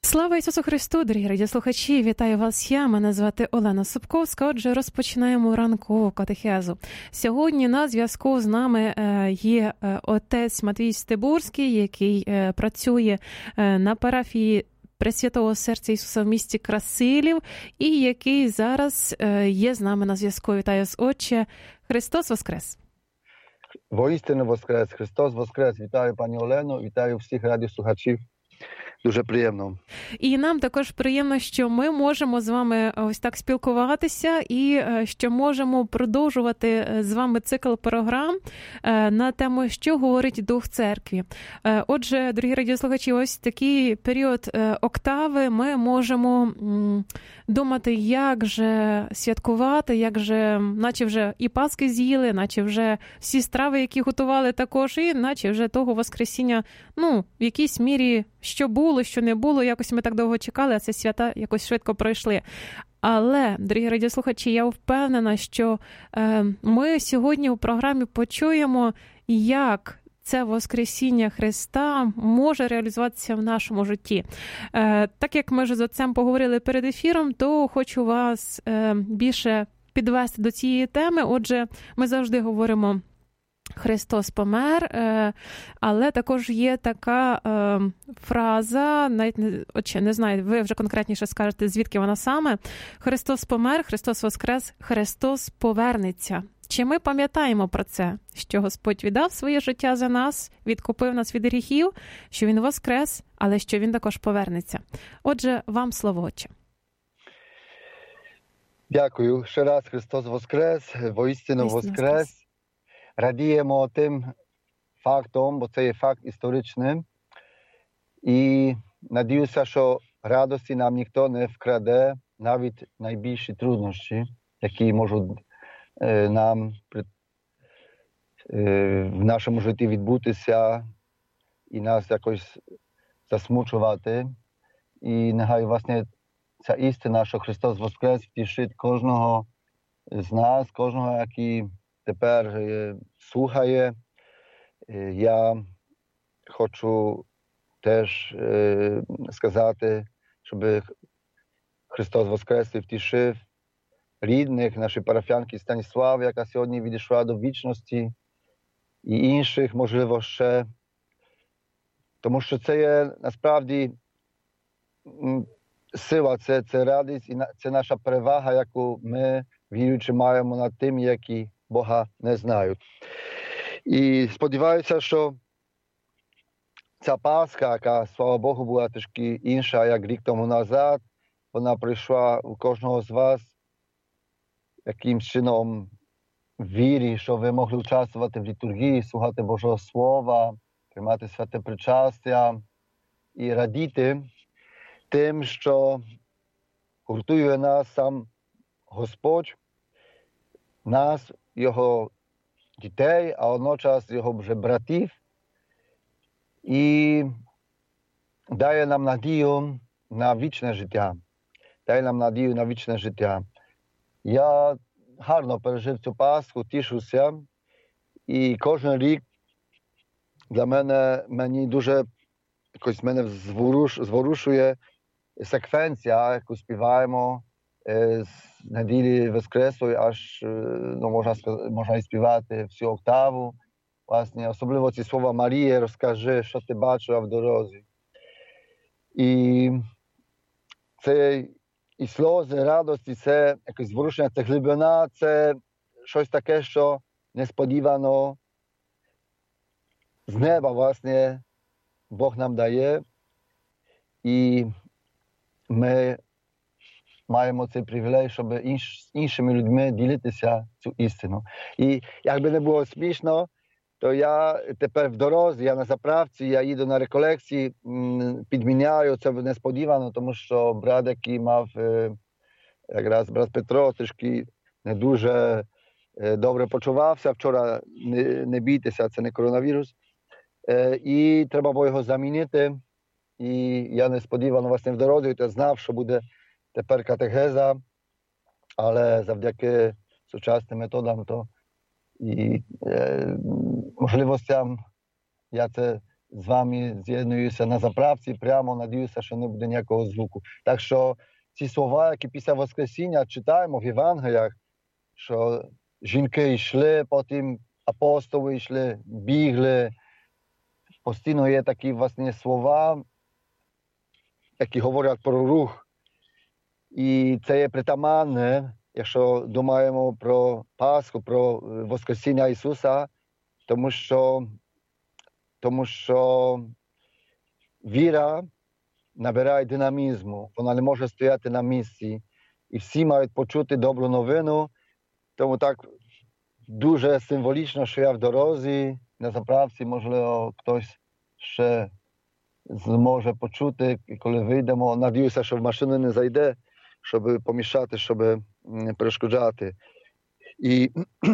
Слава Ісусу Христу, дорогі радіослухачі! Вітаю вас я, мене звати Олена Собковська. Отже, розпочинаємо ранкову катехезу. Сьогодні на зв'язку з нами є отець Матвій Стебурський, який працює на парафії Пресвятого Серця Ісуса в місті Красилів і який зараз є з нами на зв'язку. Вітаю вас, Отче! Христос Воскрес! Воістину Воскрес! Христос Воскрес! Вітаю, пані Олено, вітаю всіх радіослухачів. Дуже приємно. І нам також приємно, що ми можемо з вами ось так спілкуватися і що можемо продовжувати з вами цикл програм на тему «Що говорить Дух Церкві?». Отже, дорогі радіослухачі, ось такий період октави ми можемо думати, як же святкувати, як же, наче вже і Пасхи з'їли, наче вже всі страви, які готували також, і наче вже того Воскресіння, в якійсь мірі, що було, що не було, якось ми так довго чекали, а ці свята якось швидко пройшли. Але, дорогі радіослухачі, я впевнена, що ми сьогодні у програмі почуємо, як це Воскресіння Христа може реалізуватися в нашому житті. Так як ми вже з отцем поговорили перед ефіром, то хочу вас більше підвести до цієї теми. Отже, ми завжди говоримо «Христос помер», але також є така фраза, навіть не знаю, ви вже конкретніше скажете, звідки вона саме. «Христос помер, Христос воскрес, Христос повернеться». Чи ми пам'ятаємо про це, що Господь віддав своє життя за нас, відкупив нас від гріхів, що Він воскрес, але що Він також повернеться? Отже, вам слово, Отче. Дякую. Ще раз Христос Воскрес, воістину Воскрес. Радіємо тим фактом, бо це є факт історичний. І надіюся, що радості нам ніхто не вкраде, навіть найбільші труднощі, які можуть нам в нашому житті відбутися і нас якось засмучувати. І нехай, власне, ця істина, що Христос Воскрес, втішить кожного з нас, кожного, який тепер слухає. Я хочу теж сказати, щоб Христос Воскрес і втішив рідних, нашої парафіянки Станіслави, яка сьогодні відійшла до вічності, і інших, можливо, ще. Тому що це є насправді сила, це радість, і це наша перевага, яку ми, віруючи, маємо над тим, які Бога не знають. І сподіваюся, що ця Пасха, яка, слава Богу, була трішки інша, як рік тому назад, вона прийшла у кожного з вас якимсь чином вірі, що ви могли участвувати в літургії, слухати Божого Слова, приймати святе причастя і радіти тим, що гуртує нас сам Господь, нас, Його дітей, а водночас Його вже братів, і дає нам надію на вічне життя. Дає нам надію на вічне життя. Я гарно пережив цю Пасху, тішуся, і кожен рік для мені дуже якось мене зворушує секвенція, яку співаємо з неділі Воскреслої, аж, можна і співати всю октаву. Власне, особливо ці слова Марії, розкажи, що ти бачила в дорозі. І це і сльози, радості, це якесь зворушення, це глибина, це щось таке, що несподівано з неба, власне, Бог нам дає. І ми маємо цей привілей, щоб з іншими людьми ділитися цю істину. І якби не було смішно, то я тепер в дорозі, я на заправці, я їду на реколекції, підміняю, це несподівано, тому що брат, який мав, якраз брат Петро, трішки не дуже добре почувався. Вчора, не бійтеся, це не коронавірус. І треба було його замінити. І я несподівано власне в дорозі, я знав, що буде тепер катехеза, але завдяки сучасним методам то і можливостям я це з вами з'єднуюся на заправці, прямо надіюся, що не буде ніякого звуку. Так що ці слова, які після Воскресіння читаємо в Євангеліях, що жінки йшли, потім апостоли йшли, бігли. Постійно є такі власне слова, які говорять про рух. І це є притаманне, якщо думаємо про Пасху, про Воскресіння Ісуса, тому що віра набирає динамізму, вона не може стояти на місці. І всі мають почути добру новину, тому так дуже символічно, що я в дорозі, на заправці, можливо, хтось ще зможе почути, коли вийдемо. Надіюся, що в машину не зайде, щоб помішати, щоб не перешкоджати. І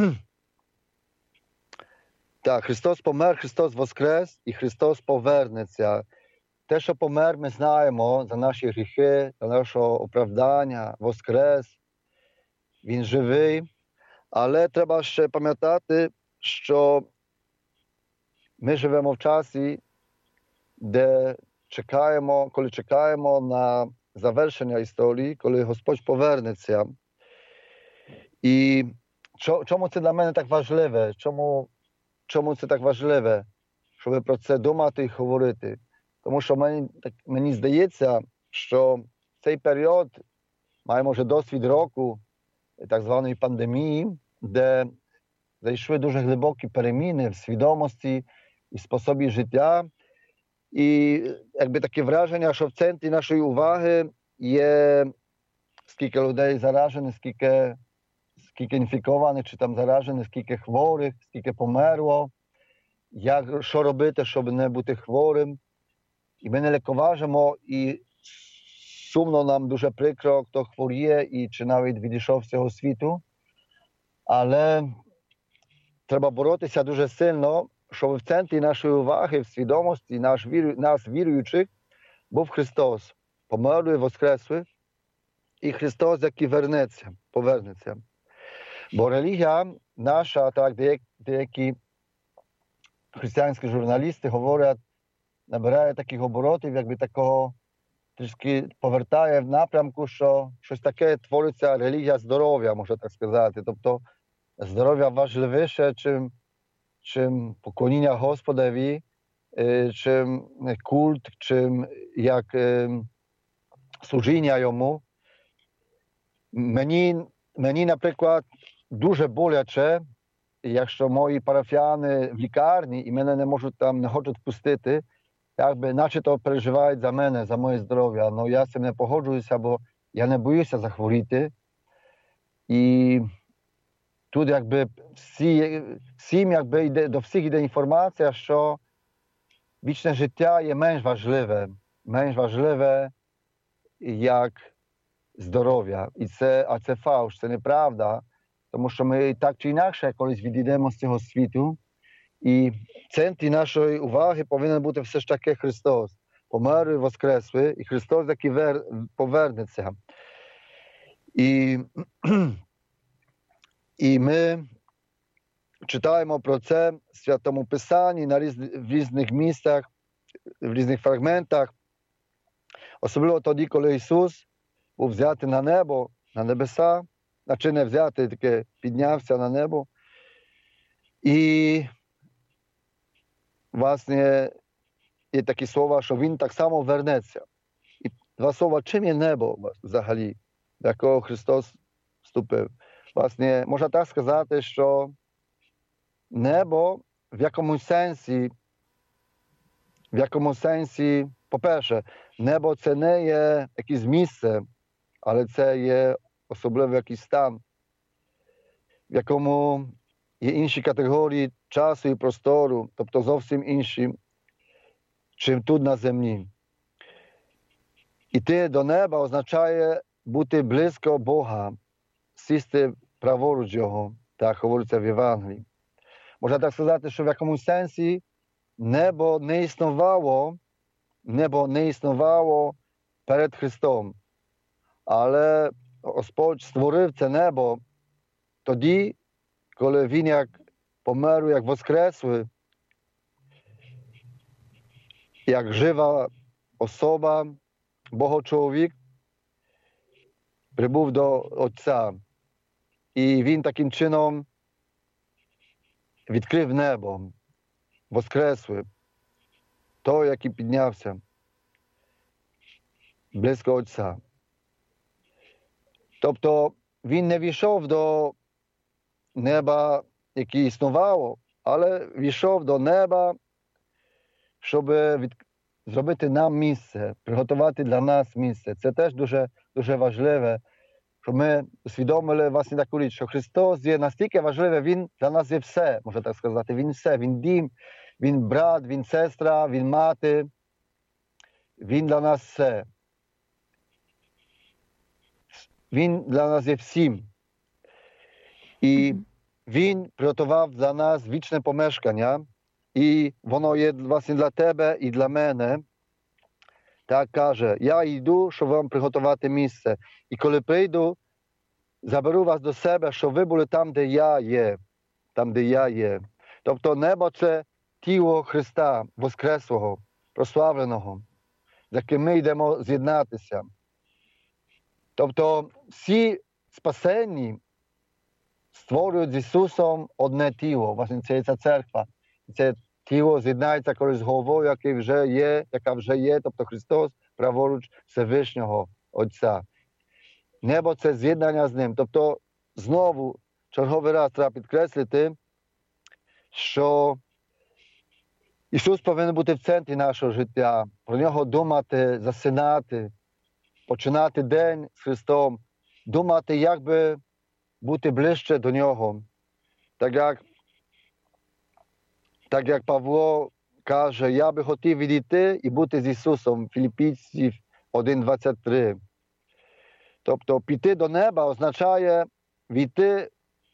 так, Христос помер, Христос воскрес і Христос повернеться. Те, що помер, ми знаємо за наші гріхи, за нашого оправдання, воскрес. Він живий. Але треба ще пам'ятати, що ми живемо в часі, де коли чекаємо на завершення історії, коли Господь повернеться. І чому це для мене так важливе? Чому це так важливе, щоб про це думати і говорити? Тому що мені здається, що в цей період маємо вже досвід року, так званої пандемії, де зайшли дуже глибокі переміни в свідомості і способі життя. І якби таке враження, що в центрі нашої уваги є скільки людей заражених, скільки інфікованих, чи там заражених, скільки хворих, скільки померло, що робити, щоб не бути хворим. І ми не лікуважимо, і сумно нам дуже прикро, хто хворіє і чи навіть відійшов з цього світу. Але треба боротися дуже сильно, щоб в центрі нашої уваги, в свідомості нас віруючих, був Христос, померлий, воскреслий, і Христос, який повернеться. Бо релігія наша, так деякі християнські журналісти говорять, набирає таких оборотів, якби такого трішки повертає в напрямку, що щось таке твориться релігія здоров'я, можна так сказати. Тобто здоров'я важливіше, чим поклоніння Господові, чим культ, чим як служіння йому. Мені, наприклад, дуже боляче, якщо мої парафіяни в лікарні і мене не хочуть пустити, якби начебто переживають за мене, за моє здоров'я. Ну я з цим не погоджуюся, бо я не захворіти. І тут якби до всіх йде інформація, що вічне життя є менш важливе, як здоров'я. А це фальш, це неправда, тому що ми так чи інакше колись відійдемо з цього світу. І в центрі нашої уваги повинен бути все ж таки Христос. Померлий, воскреслий, і Христос, який повернеться. І ми читаємо про це в Святому Писанні в різних місцях, в різних фрагментах. Особливо тоді, коли Ісус був взятий на небо, на небеса, чи не взятий, таке піднявся на небо. І власне, є такі слова, що він так само вернеться. І два слова, чим є небо взагалі, до якого Христос вступив. Власне, можна так сказати, що небо в якомусь сенсі, по-перше, небо це не є якесь місце, але це є особливий якийсь стан, в якому є інші категорії часу і простору, тобто зовсім інші, чим тут на землі. Іти до неба означає бути близько Бога, сісти праворуч Його, так говориться в Євангелії. Можна так сказати, що в якомусь сенсі небо не існувало перед Христом. Але Господь створив це небо тоді, коли Він як помер, як воскреслий, як жива особа, Богочоловік, прибув до Отця. І він таким чином відкрив небо, воскреслив той, який піднявся близько Отця. Тобто він не війшов до неба, яке існувало, але війшов до неба, щоб зробити нам місце, приготувати для нас місце. Це теж дуже, дуже важливе, щоб ми усвідомили власне таку річ, що Христос є настільки важливий, Він для нас є все, можна так сказати. Він все, Він дім, Він брат, Він сестра, Він мати. Він для нас все. Він для нас є всім. І Він приготував для нас вічне помешкання, і воно є власне для тебе і для мене. Так каже, я йду, щоб вам приготувати місце. І коли прийду, заберу вас до себе, щоб ви були там, де я є. Там, де я є. Тобто небо – це тіло Христа, Воскреслого, прославленого, з яким ми йдемо з'єднатися. Тобто всі спасенні створюють з Ісусом одне тіло. Власне, це є ця церква. Це тіло з'єднається колись з головою, яка вже є, тобто Христос, праворуч Всевишнього Отця. Небо – це з'єднання з Ним. Тобто, знову, черговий раз треба підкреслити, що Ісус повинен бути в центрі нашого життя, про Нього думати, засинати, починати день з Христом, думати, як би бути ближче до Нього. Так як Павло каже, я би хотів відійти і бути з Ісусом, Філіппійців 1:23. Тобто піти до неба означає війти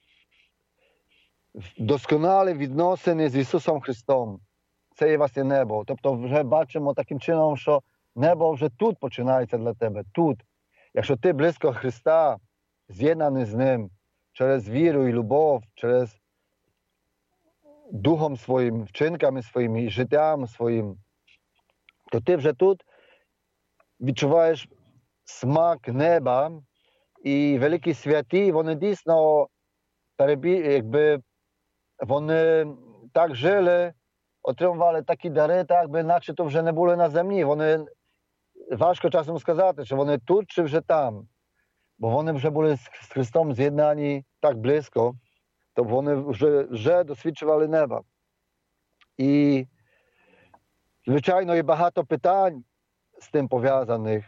в досконалі відносини з Ісусом Христом. Це є власне небо. Тобто вже бачимо таким чином, що небо вже тут починається для тебе, тут. Якщо ти близько Христа, з'єднаний з Ним, через віру і любов, через духом своїм, вчинками своїми і життям своїм, то ти вже тут відчуваєш смак неба, і великі святі, вони дійсно вони так жили, отримували такі дари, так би наче то вже не були на землі. Вони, важко часом сказати, чи вони тут, чи вже там. Бо вони вже були з Христом з'єднані так близько, то вони вже досвідчували неба. І, звичайно, є багато питань з тим пов'язаних.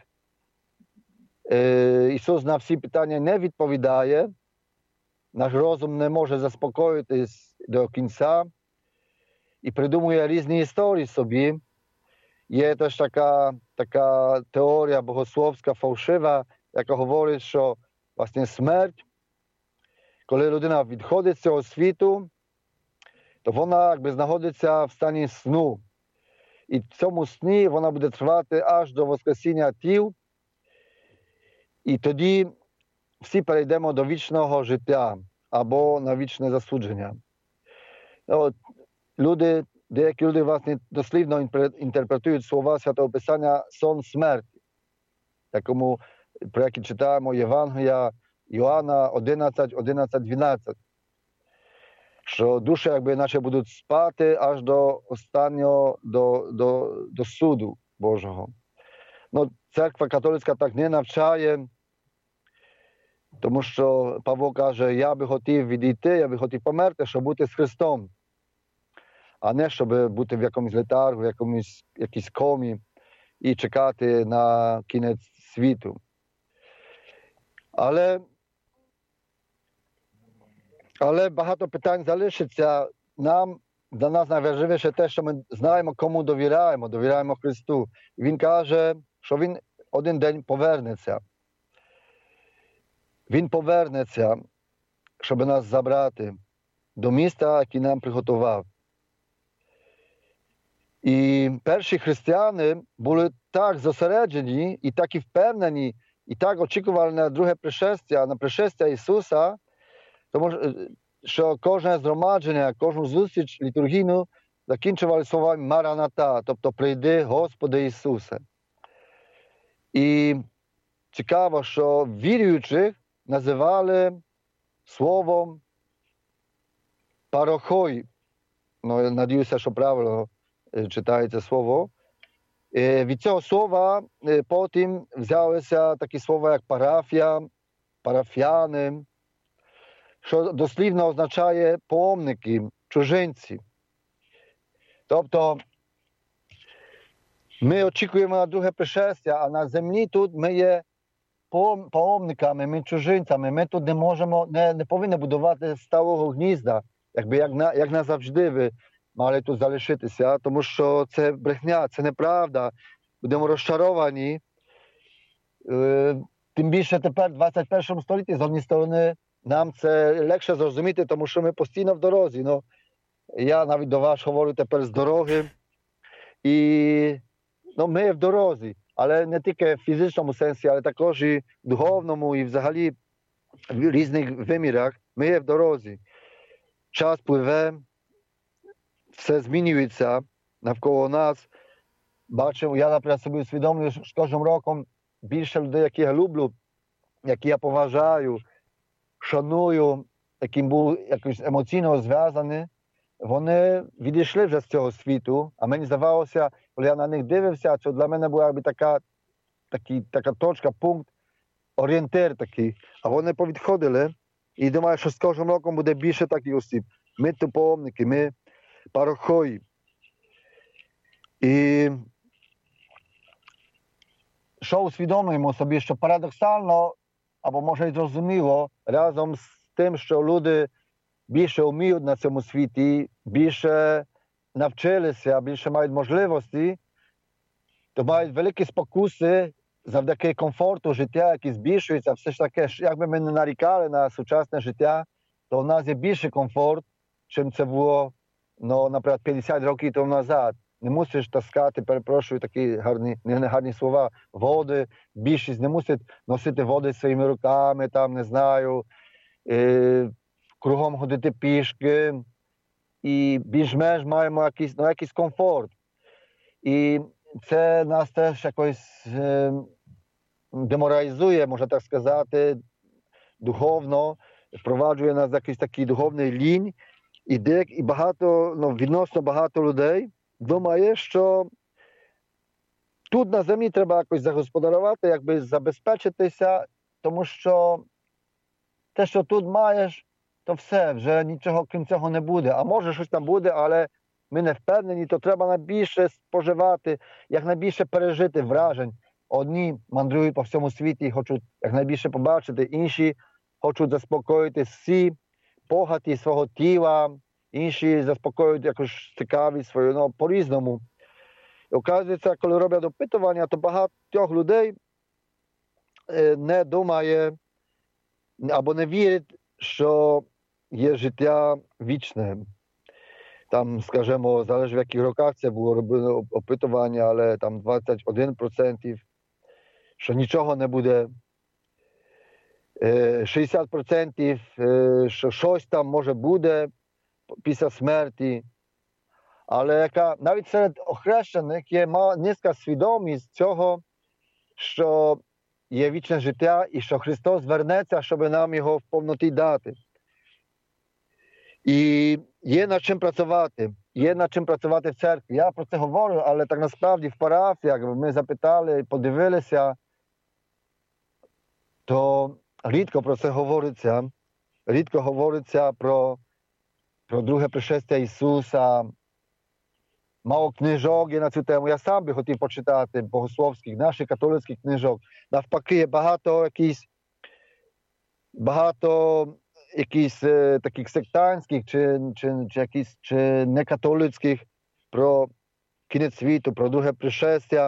Ісус на всі питання не відповідає, наш розум не може заспокоїтись до кінця і придумує різні історії собі. Є теж така теорія богословська, фальшива, яка говорить, що власне смерть, коли людина відходить з цього світу, то вона якби знаходиться в стані сну. І в цьому сні вона буде тривати аж до воскресіння тіл. І тоді всі перейдемо до вічного життя або на вічне засудження. Деякі люди власне дослівно інтерпретують слова Святого Писання сон смерті, про які читаємо Євангелія Йоанна 11:12. Що душі якби наче будуть спати аж до останнього, до суду Божого. Церква католицька так не навчає, тому що Павло каже, я би хотів відійти, я би хотів померти, щоб бути з Христом, а не щоб бути в якомусь летаргу, в якійсь комі і чекати на кінець світу. Але багато питань залишиться. Для нас найважливіше те, що ми знаємо, кому довіряємо. Довіряємо Христу. Він каже, що Він один день повернеться. Він повернеться, щоб нас забрати до міста, яке нам приготував. І перші християни були так зосереджені і так і впевнені, і так очікували на друге пришестя, на пришестя Ісуса, тому що кожне згромадження, кожну зустріч літургійну закінчували словами Мараната, тобто «Прийди, Господи Ісусе». І цікаво, що віруючих називали словом «парохой». Ну, я надіюся, що правильно читається слово. Від цього слова потім взялися такі слова, як парафія, парафіяни, що дослівно означає паломники, чужинці. Тобто ми очікуємо на друге пришестя, а на землі тут ми є паломниками, ми чужинцями. Ми тут не можемо, не повинні будувати сталого гнізда, як назавжди ви мали тут залишитися, тому що це брехня, це неправда. Будемо розчаровані. Тим більше тепер, в 21 столітті, з однієї сторони, нам це легше зрозуміти, тому що ми постійно в дорозі. Ну, я навіть до вас говорю тепер з дороги. І ми в дорозі, але не тільки в фізичному сенсі, але також і в духовному, і взагалі в різних вимірах. Ми є в дорозі. Час пливе, все змінюється навколо нас. Бачимо, я, наприклад, собі усвідомлюю, що з кожним роком більше людей, які я люблю, які я поважаю, шаную, яким був якось емоційно зв'язаний, вони відійшли вже з цього світу, а мені здавалося, коли я на них дивився, що для мене була така точка, пункт, орієнтир такий. А вони повідходили, і думаю, що з кожним роком буде більше таких осіб. Ми паломники, ми парохої. І що усвідомлюємо собі, що парадоксально, або може й зрозуміло, разом з тим, що люди більше вміють на цьому світі, більше навчилися, більше мають можливості, то мають великі спокуси завдяки комфорту життя, який збільшується. Все ж таки, якби ми не нарікали на сучасне життя, то в нас є більший комфорт, чим це було, наприклад, 50 років тому назад. Не мусиш таскати, перепрошую, такі негарні слова, води. Більшість не мусить носити води своїми руками, там, не знаю, кругом ходити пішки. І більш-менш маємо якийсь комфорт. І це нас теж якось деморалізує, можна так сказати, духовно, впроваджує нас якийсь такий духовний лінь. І відносно багато людей думає, що тут на землі треба якось загосподарувати, якби забезпечитися, тому що те, що тут маєш, то все, вже нічого крім цього не буде. А може щось там буде, але ми не впевнені, то треба найбільше споживати, якнайбільше пережити вражень. Одні мандрують по всьому світі і хочуть якнайбільше побачити, інші хочуть заспокоїти всі погаті свого тіла, інші заспокоюють якусь цікавість свою, по-різному. І оказується, коли роблять опитування, то багатьох людей не думає або не вірить, що є життя вічне. Там, скажімо, залежить в яких роках це було робили опитування, але там 21%, що нічого не буде. 60%, що щось там може буде після смерті. Але навіть серед охрещених є низька свідомість цього, що є вічне життя і що Христос вернеться, щоб нам його в повноті дати. І є над чим працювати. Є над чим працювати в церкві. Я про це говорю, але так насправді в парафіях, ми запитали, подивилися, то рідко про це говориться. Рідко говориться про друге пришестя Ісуса. Мало книжок є на цю тему. Я сам би хотів почитати богословських, наших католицьких книжок. Навпаки, є багато якісь таких сектантських чи некатолицьких про кінець світу, про друге пришестя.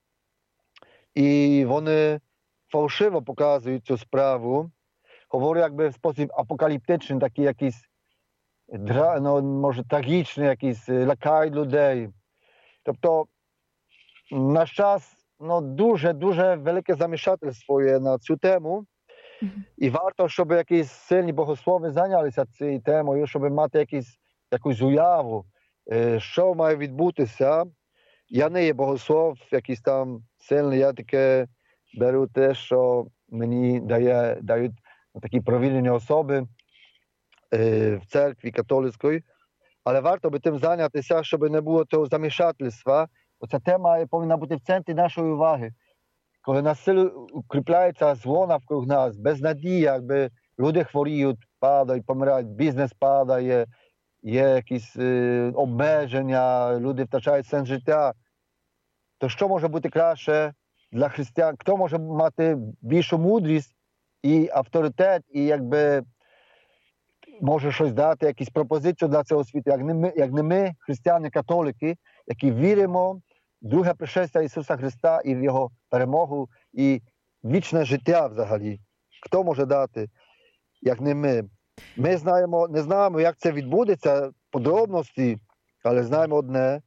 І вони фальшиво показують цю справу. Говорю якби в спосіб апокаліптичний, такий якийсь може трагічний, якийсь лякають людей. Тобто наш час дуже велике замішательство є на цю тему. І варто, щоб якісь сильні богослови зайнялися цією темою, щоб мати якусь уяву, що має відбутися. Я не є богослов, якийсь там сильний, я таке беру те, що мені дають такі провідні особи в церкві католицької. Але варто би тим зайнятися, щоб не було того замішательства. Оця тема повинна бути в центрі нашої уваги. Коли на силу укріпляється зло навкруг нас, безнадія, якби люди хворіють, падають, помирають, бізнес падає, є якісь обмеження, люди втрачають сенс життя, то що може бути краще для християн? Хто може мати більшу мудрість і авторитет, і якби може щось дати, якісь пропозицію для цього світу, як не ми, християни-католики, які віримо в друге пришестя Ісуса Христа і в Його перемогу, і вічне життя взагалі. Хто може дати, як не ми? Ми не знаємо, як це відбудеться, подробності, але знаємо одне,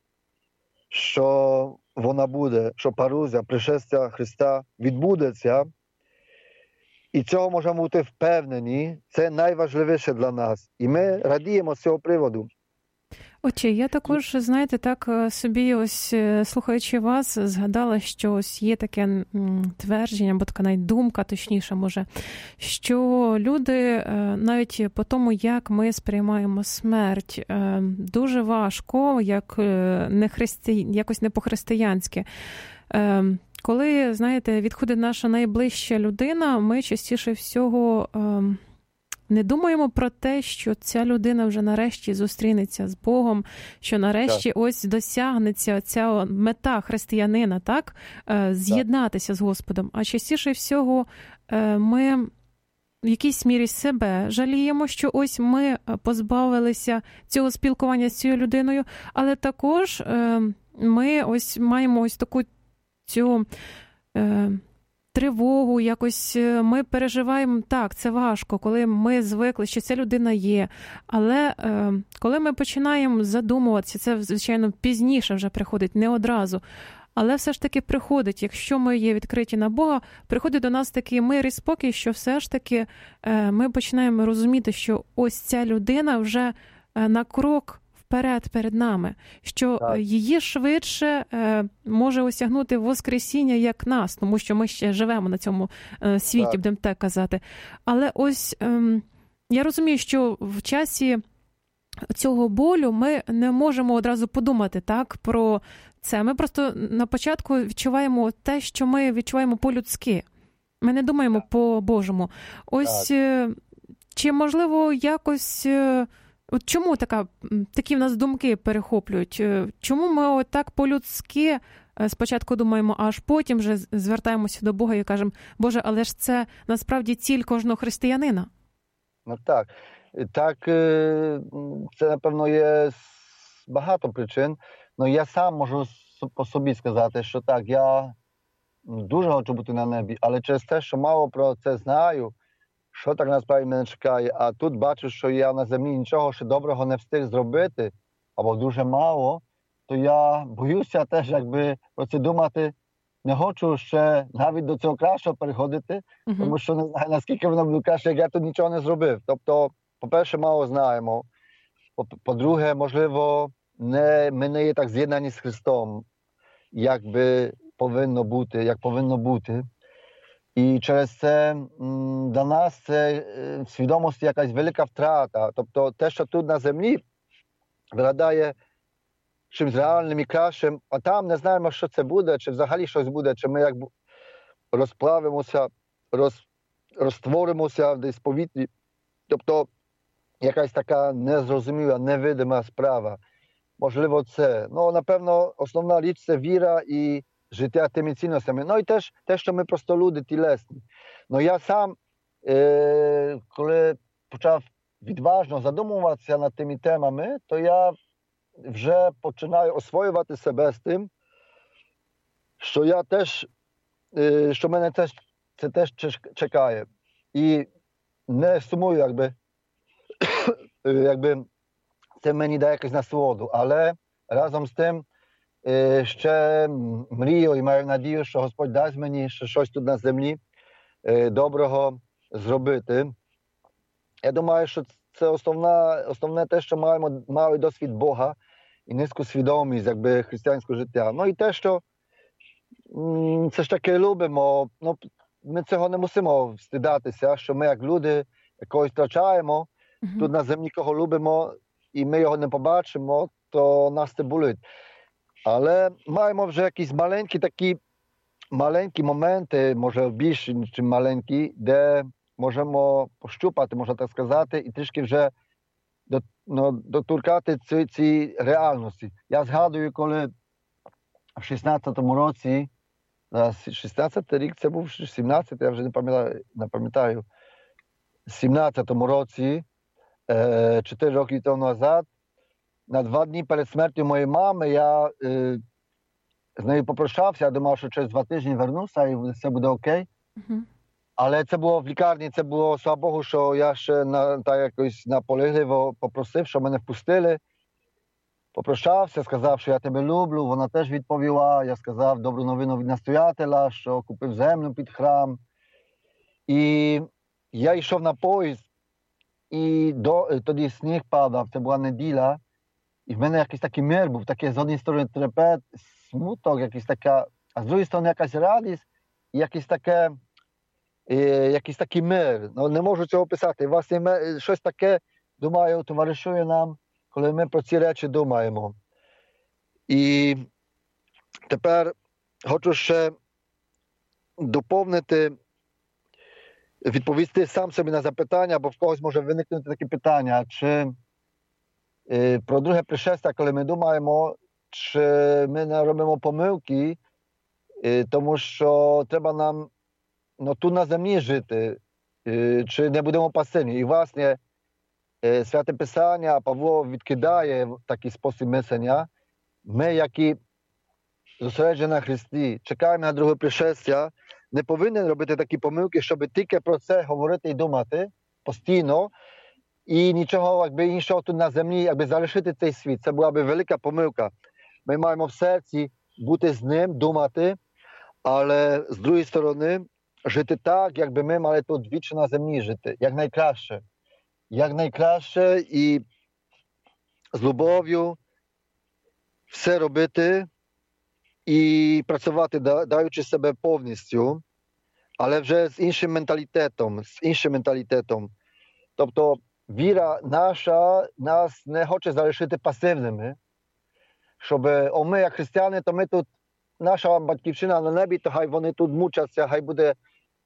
що вона буде, що парузя, пришестя Христа відбудеться. І цього можемо бути впевнені. Це найважливіше для нас. І ми радіємо з цього приводу. Отче, я також, знаєте, так собі ось, слухаючи вас, згадала, що ось є таке твердження, або така навіть думка, точніше, може, що люди, навіть по тому, як ми сприймаємо смерть, дуже важко, якось не по-християнськи. Коли, знаєте, відходить наша найближча людина, ми частіше всього не думаємо про те, що ця людина вже нарешті зустрінеться з Богом, що нарешті ось досягнеться ця мета християнина, так? З'єднатися з Господом. А частіше всього ми в якійсь мірі себе жаліємо, що ось ми позбавилися цього спілкування з цією людиною, але також ми ось маємо ось таку цю тривогу, якось ми переживаємо, так, це важко, коли ми звикли, що ця людина є, але коли ми починаємо задумуватися, це, звичайно, пізніше вже приходить, не одразу, але все ж таки приходить, якщо ми є відкриті на Бога, приходить до нас такий мир і спокій, що все ж таки ми починаємо розуміти, що ось ця людина вже на крок вперед перед нами, що її швидше може осягнути воскресіння, як нас, тому що ми ще живемо на цьому світі, будемо так казати. Але ось я розумію, що в часі цього болю ми не можемо одразу подумати так про це. Ми просто на початку відчуваємо те, що ми відчуваємо по-людськи. Ми не думаємо по-божому. Ось чи можливо якось... От чому такі в нас думки перехоплюють? Чому ми отак по-людськи спочатку думаємо, а аж потім вже звертаємося до Бога і кажемо, Боже, але ж це насправді ціль кожного християнина? Ну так. Так, це, напевно, є багато причин. Ну, я сам можу по собі сказати, що так, я дуже хочу бути на небі, але через те, що мало про це знаю, що так насправді мене чекає, а тут бачу, що я на землі нічого ще доброго не встиг зробити, або дуже мало, то я боюся теж, якби про це думати, не хочу ще навіть до цього кращого переходити, тому що не знаю, наскільки воно буде краще, як я тут нічого не зробив. Тобто, по-перше, мало знаємо, по-друге, можливо, ми не є так з'єднані з Христом, як повинно бути. І через це для нас це в свідомості якась велика втрата. Тобто те, що тут на землі виглядає чимось реальним і кращим, а там не знаємо, що це буде, чи взагалі щось буде, чи ми як розплавимося, розтворимося десь в повітрі. Тобто якась така незрозуміла, невидима справа. Можливо, це. Ну, напевно, основна річ – це віра і життя тими цінностями. Ну і теж те, що ми просто люди тілесні. Ну я сам, коли почав відважно задумуватися над тими темами, то я вже починаю освоювати себе з тим, що я теж, що мене це теж чекає. І не сумую, якби це мені дає якусь насолоду, але разом з тим ще мрію і маю надію, що Господь дасть мені ще щось тут на землі доброго зробити. Я думаю, що це основне те, що маємо досвід Бога, і низьку свідомість, якби, християнського життя. Ну і те, що це ж таке любимо, ну, ми цього не мусимо встидатися, що ми, як люди, якогось втрачаємо, тут на землі кого любимо, і ми його не побачимо, то нас це болить. Але маємо вже якісь маленькі моменти, може більше, ніж маленькі, де можемо пощупати, можна так сказати, і трішки вже доторкати ці реальності. Я згадую, коли в 16-му році, 16-й рік це був, 17-й, я вже не пам'ятаю, в 17-му році, 4 роки тому назад, на 2 дні перед смертю моєї мами, я з нею попрощався, я думав, що через 2 тижні вернуся і все буде окей. Але це було в лікарні, це було, слава Богу, що я ще так якось наполегливо попросив, що мене впустили. Попрощався, сказав, що я тебе люблю, вона теж відповіла. Я сказав добру новину від настоятеля, що купив землю під храм. І я йшов на поїзд, і тоді сніг падав, це була неділя. І в мене якийсь такий мир був, такий з однієї сторони трепет, смуток, якийсь така, а з другої сторони якась радість, і якийсь такий мир. Ну, не можу цього описати. Власне, щось таке, думаю, товаришує нам, коли ми про ці речі думаємо. І тепер хочу ще доповнити, відповісти сам собі на запитання, бо в когось може виникнути таке питання, чи про друге пришестя, коли ми думаємо, чи ми не робимо помилки, тому що треба нам тут на землі жити, чи не будемо пасивні. І, власне, Святе Писання, Павло відкидає такий спосіб мислення. Ми, які зосереджені на Христі, чекаємо на друге пришестя, не повинні робити такі помилки, щоб тільки про це говорити і думати постійно, і нічого іншого тут на землі, залишити цей світ. Це була б велика помилка. Ми маємо в серці бути з ним, думати, але з другої сторони жити так, якби ми мали тут вічно на землі жити, якнайкраще. Якнайкраще і з любов'ю все робити і працювати, даючи себе повністю, але вже з іншим менталітетом. Тобто віра наша нас не хоче залишити пасивними, щоб ми, як християни, то ми тут, наша батьківщина на небі, то хай вони тут мучаться, хай буде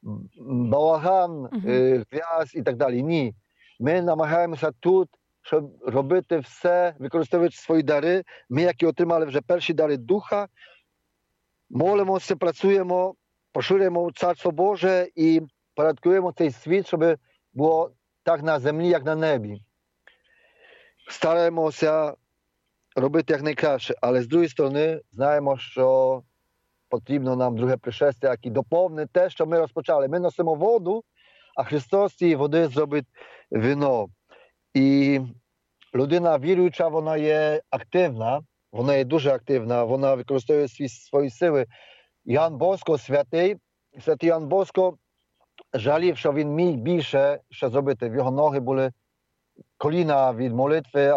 балаган, грязь і так далі. Ні. Ми намагаємося тут, щоб робити все, використовуючи свої дари. Ми, які отримали вже перші дари Духа, молимося, працюємо, поширюємо Царство Боже і порядкуємо цей світ, щоб було так на землі, як на небі. Стараємося робити якнайкраще, але з другої сторони знаємо, що потрібно нам друге пришестя, яке доповнить те, що ми розпочали. Ми носимо воду, а Христос цієї води зробить вино. І людина віруюча, вона є активна, вона є дуже активна, вона використовує свої сили. Ян Боско, святий Ян Боско, жалів, що він міг більше ще зробити. В його ноги були коліна від молитви,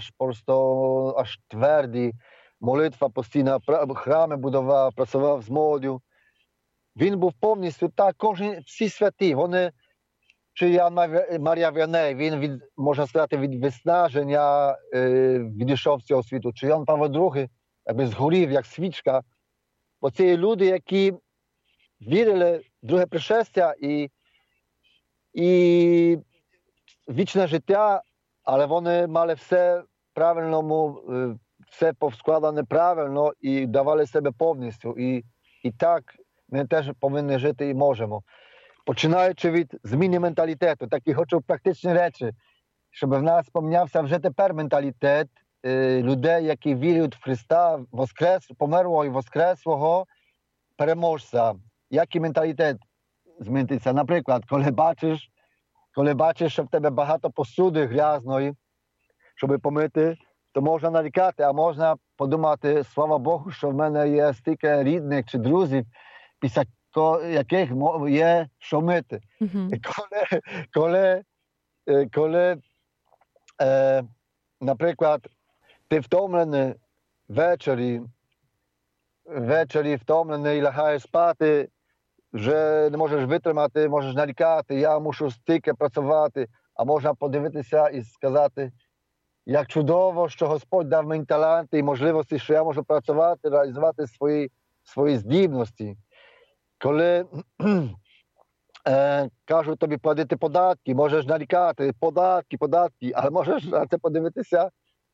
аж тверді. Молитва постійно, храми будував, працював з молоддю. Він був повністю так, всі святі. Вони, чи Ян Марія Віаней, він, можна сказати, від виснаження відійшов з цього світу. Чи Ян Павло II, згорів, як свічка. Бо це є люди, які вірили в друге пришестя і вічне життя, але вони мали все правильному, все повскладане правильно і давали себе повністю. І так ми теж повинні жити і можемо. Починаючи від зміни менталітету, такі хочу практичні речі, щоб в нас помінявся вже тепер менталітет людей, які вірять в Христа, померлого і воскреслого переможця. Який менталітет зміниться? Наприклад, коли бачиш, що в тебе багато посуди грязної, щоб помити, то можна нарікати, а можна подумати, слава Богу, що в мене є стільки рідних чи друзів, після яких є що мити. Коли наприклад, ти втомлений ввечері втомлений, лягаєш спати, вже не можеш витримати, можеш нарікати, я мушу стільки працювати, а можна подивитися і сказати, як чудово, що Господь дав мені таланти і можливості, що я можу працювати, реалізувати свої здібності. Коли кажуть тобі платити податки, можеш нарікати, податки, але можеш на це подивитися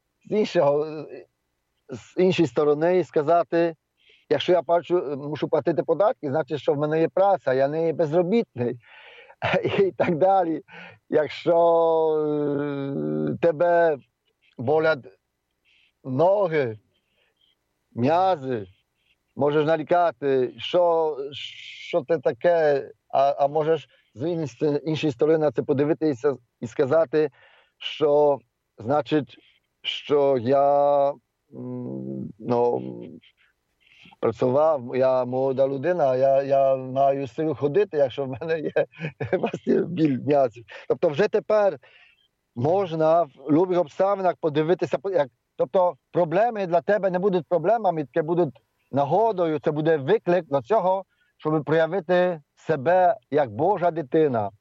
з іншої сторони і сказати, якщо я мушу платити податки, значить, що в мене є праця, я не є безробітний. І так далі. Якщо тебе болять ноги, м'язи, можеш нарікати, що це таке, а можеш з іншої сторони на це подивитися і сказати, що значить, що я працював, я молода людина, я маю силу ходити, якщо в мене є біль м'язів. Тобто вже тепер можна в будь-яких обставинах подивитися, тобто проблеми для тебе не будуть проблемами, тільки будуть нагодою, це буде виклик до цього, щоб проявити себе як Божа дитина,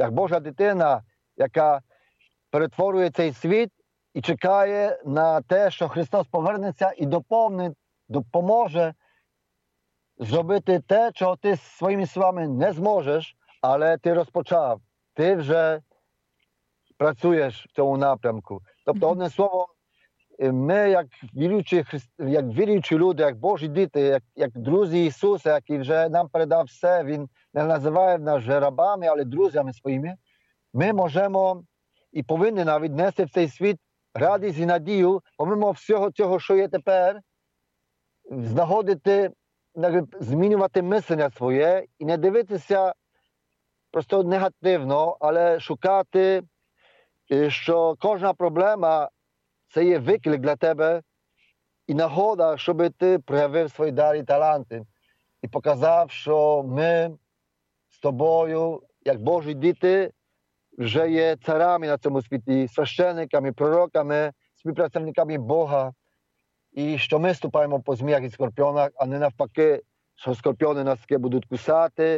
яка перетворює цей світ і чекає на те, що Христос повернеться і допоможе зробити те, чого ти своїми словами не зможеш, але ти розпочав. Ти вже працюєш в цьому напрямку. Тобто, одне слово, ми, як віруючі люди, як Божі діти, як друзі Ісуса, який вже нам передав все, Він не називає нас вже рабами, але друзями своїми, ми можемо і повинні навіть нести в цей світ радість і надію, помимо всього цього, що є тепер, знаходити, змінювати мислення своє і не дивитися просто негативно, але шукати, що кожна проблема це є виклик для тебе і нагода, щоб ти проявив свої дари і таланти і показав, що ми з тобою, як Божі діти, вже є царами на цьому світі, священниками, пророками, співпрацівниками Бога. І що ми ступаємо по зміях і скорпіонах, а не навпаки, що скорпіони нас будуть кусати,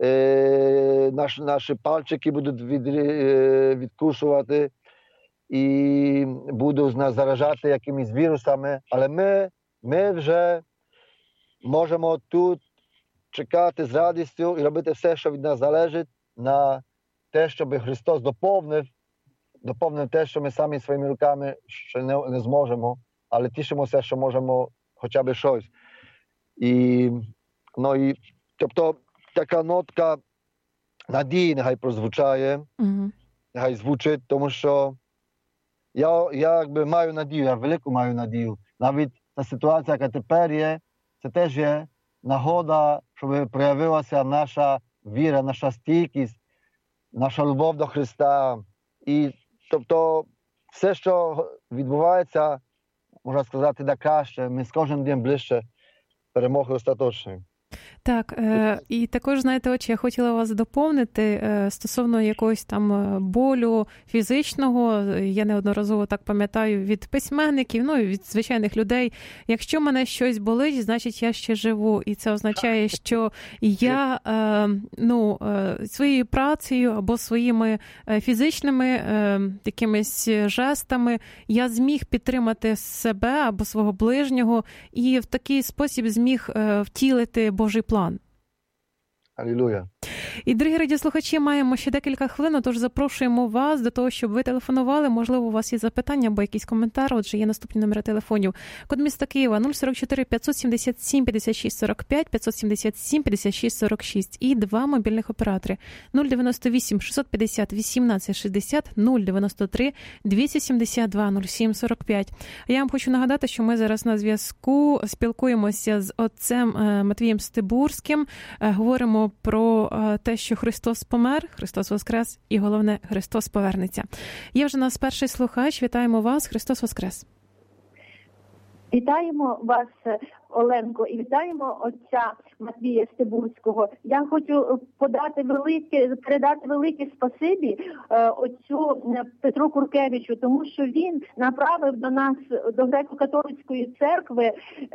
наші пальчики будуть відкушувати і будуть нас заражати якимись вірусами. Але ми вже можемо тут чекати з радістю і робити все, що від нас залежить, на те, щоб Христос доповнив те, що ми самі своїми руками ще не зможемо. Але тішимося, що можемо хоча б щось. Тобто така нотка надії нехай прозвучає, нехай звучить, тому що я якби маю надію, я велику маю надію. Навіть та ситуація, яка тепер є, це теж є нагода, щоб проявилася наша віра, наша стійкість, наша любов до Христа. І тобто все, що відбувається, можна сказати, на краще, ми з кожним днем ближче перемоги остаточної. Так, і також, знаєте, я хотіла вас доповнити стосовно якогось там болю фізичного, я неодноразово так пам'ятаю від письменників, ну і від звичайних людей. Якщо мене щось болить, значить я ще живу. І це означає, що я своєю працею або своїми фізичними якимись жестами я зміг підтримати себе або свого ближнього і в такий спосіб зміг втілити Божий план. Алілуя. І, дорогі радіослухачі, маємо ще декілька хвилин, тож запрошуємо вас до того, щоб ви телефонували. Можливо, у вас є запитання або якісь коментар. Отже, є наступні номери телефонів. Код міста Києва 044 577 56 45, 577 56 46 і два мобільних оператори 098 650 18 60, 093 272 07 45. Я вам хочу нагадати, що ми зараз на зв'язку спілкуємося з отцем Матвієм Стибурським, говоримо про те, що Христос помер, Христос воскрес і, головне, Христос повернеться. Є вже у нас перший слухач. Вітаємо вас. Христос воскрес. Вітаємо вас, Оленко, і вітаємо отця Матвія Стебурського. Я хочу передати велике спасибі отцю Петру Куркевичу, тому що він направив до нас, до Греко-католицької церкви,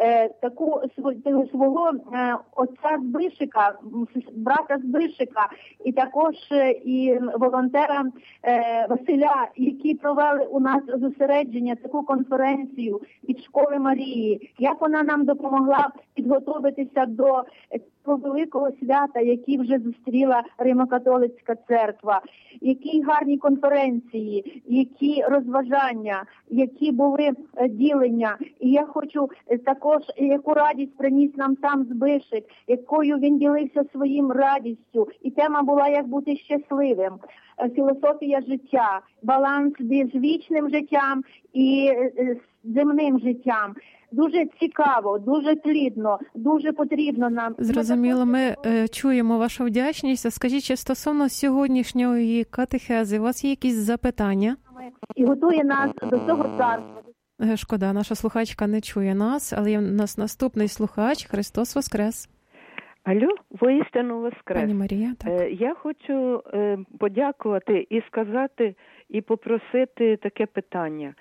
свого отця Збишика, брата Збишика, і також і волонтера Василя, які провели у нас зосередження, таку конференцію від Школи Марії. Як вона нам допомогла підготуватися до великого свята, який вже зустріла Римо-католицька церква, які гарні конференції, які розважання, які були ділення. І я хочу також, яку радість приніс нам сам Збишик, якою він ділився своїм радістю. І тема була «Як бути щасливим». Філософія життя, баланс між вічним життям і земним життям. Дуже цікаво, дуже плідно, дуже потрібно нам. Зрозуміло, ми чуємо вашу вдячність. Скажіть, чи стосовно сьогоднішньої катехези, у вас є якісь запитання? І готує нас до цього царства. Шкода, наша слухачка не чує нас, але є у нас наступний слухач. Христос Воскрес. Алло, воістину Воскрес. Пані Марія, так. Я хочу подякувати і сказати, і попросити таке питання.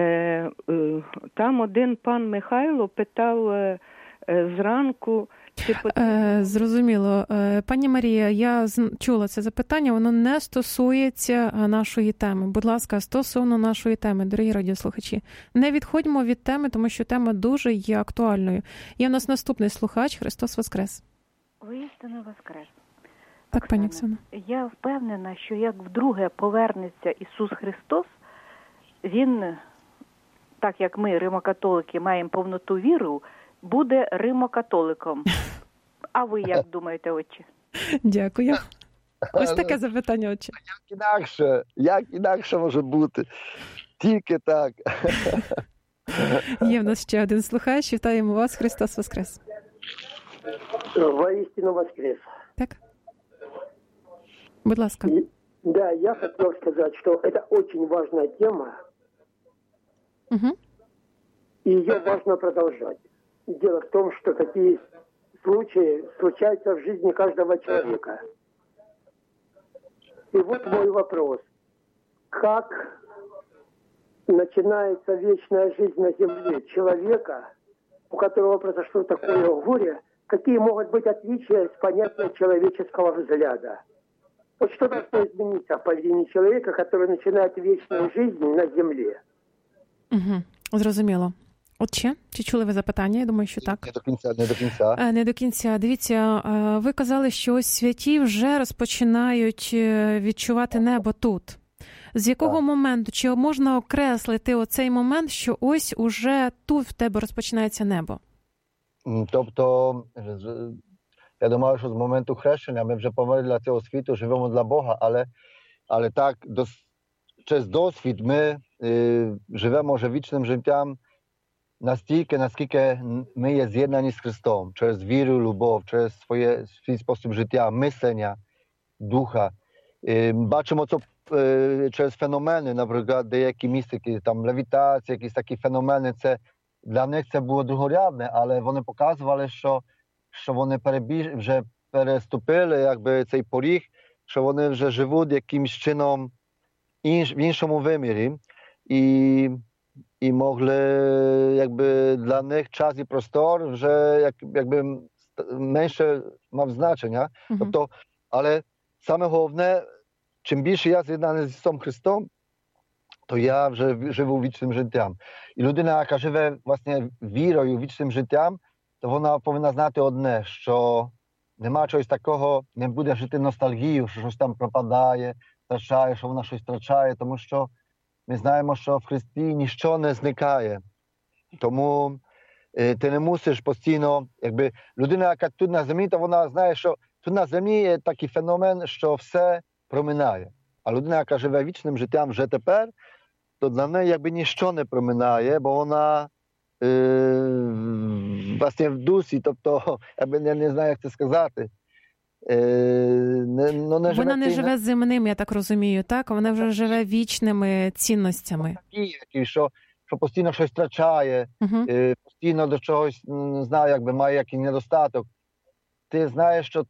Там один пан Михайло питав зранку, чи Зрозуміло. Пані Марія, я чула це запитання, воно не стосується нашої теми. Будь ласка, стосовно нашої теми, дорогі радіослухачі, не відходьмо від теми, тому що тема дуже є актуальною. Є в нас наступний слухач, Христос Воскрес. Воістину Воскрес. Так, пані Оксана. Я впевнена, що як вдруге повернеться Ісус Христос, Він, так як ми, римокатолики, маємо повноту віру, буде римокатоликом. А ви як думаєте, отче? Дякую. Ось таке запитання, отче. Як інакше може бути? Тільки так. Є в нас ще один слухач. Вітаємо вас. Христос Воскрес. Воистину Воскрес. Так. Будь ласка. Да, я хотел сказать, что это очень важная тема. Угу. И ее важно продолжать. Дело в том, что такие случаи случаются в жизни каждого человека. И вот мой вопрос. Как начинается вечная жизнь на земле человека, у которого произошло такое горе, какие могут быть отличия с понятия человеческого взгляда? Вот что должно измениться в поведении человека, который начинает вечную жизнь на земле? Угу. Зрозуміло. Отче, чи чули ви запитання? Я думаю, що так. Не до кінця. Не до кінця. Дивіться, ви казали, що ось святі вже розпочинають відчувати небо тут. З якого моменту, чи можна окреслити оцей момент, що ось уже тут в тебе розпочинається небо? Тобто, я думаю, що з моменту хрещення ми вже померли для цього світу, живемо для Бога, але так, через досвід ми живемо вже вічним життям настільки, наскільки ми є з'єднані з Христом, через віру, любов, через свій спосіб життя, мислення, духа. Бачимо це через феномени, наприклад, деякі містики, там левітація, якісь такі феномени, це для них це було другорядне, але вони показували, що вони вже переступили якби цей поріг, що вони вже живуть якимось чином в іншому вимірі і могли якби для них час і простор вже якби менше мав значення. Тобто, але саме головне, чим більше я з'єднаний з Ісусом Христом, то я вже живу вічним життям. І людина, яка живе, власне, вірою, вічним життям, то вона повинна знати одне, що нема чогось такого, не буде жити ностальгію, що щось там пропадає, втрачає, що вона щось втрачає, тому що ми знаємо, що в Христі ніщо не зникає. Тому ти не мусиш постійно, якби людина, яка тут на землі, то вона знає, що тут на землі є такий феномен, що все проминає. А людина, яка живе вічним життям вже тепер, то для неї якби ніщо не проминає, бо вона власне в дусі, тобто, я не знаю, як це сказати. Вона не живе земним, я так розумію, так? Вона вже живе вічними цінностями. Такі, що що постійно щось втрачає, постійно до чогось, не знаю, якби має якийсь недостаток, ти знаєш, що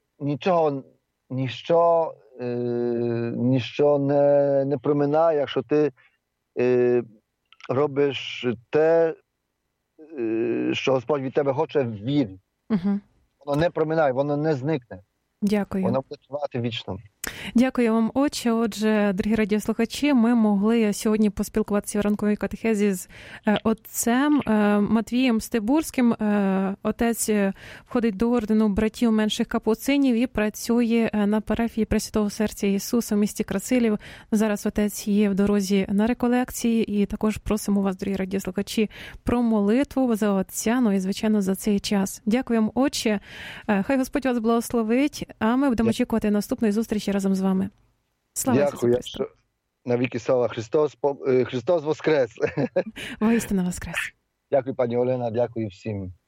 ніщо не проминає, якщо ти робиш те, що Господь від тебе хоче, вірі. Воно не проминає, воно не зникне. Дякую. Воно буде тривати вічно. Дякую вам, отче. Отже, дорогі радіослухачі, ми могли сьогодні поспілкуватися в ранковій катехезі з отцем Матвієм Стебурським. Отець входить до ордену братів менших капуцинів і працює на парафії Пресвятого Серця Ісуса в місті Красилів. Зараз отець є в дорозі на реколекції, і також просимо вас, дорогі радіослухачі, про молитву за отця, ну і, звичайно, за цей час. Дякуємо, отче. Хай Господь вас благословить, а ми будемо очікувати наступної зустрічі разом з вами. Слава Ісусу Христу! Навіки слава Христос воскрес! Воістину воскрес! Дякую, пані Олена, дякую всім.